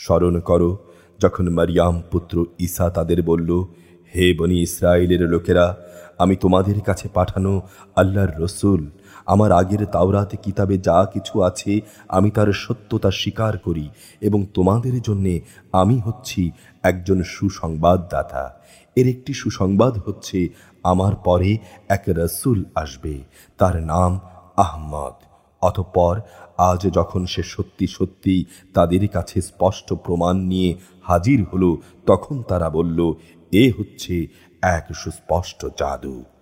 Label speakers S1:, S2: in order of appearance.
S1: স্মরণ করো যখন মারিয়াম পুত্র ঈসা তাদের বলল, হে বনি ইসরায়েলের লোকেরা, আমি তোমাদের কাছে পাঠানো আল্লাহর রসুল। আমার আগের তাওরাতে কিতাবে যা কিছু আছে আমি তার সত্যতা স্বীকার করি, এবং তোমাদের জন্যে আমি হচ্ছি একজন সুসংবাদদাতা। এর একটি সুসংবাদ হচ্ছে, আমার পরে এক রসুল আসবে, তার নাম আহমদ। অতঃপর আজ যখন সে সত্যি সত্যি তাদের কাছে স্পষ্ট প্রমাণ নিয়ে হাজির হলো, তখন তারা বলল, এ হচ্ছে এক সুস্পষ্ট জাদু।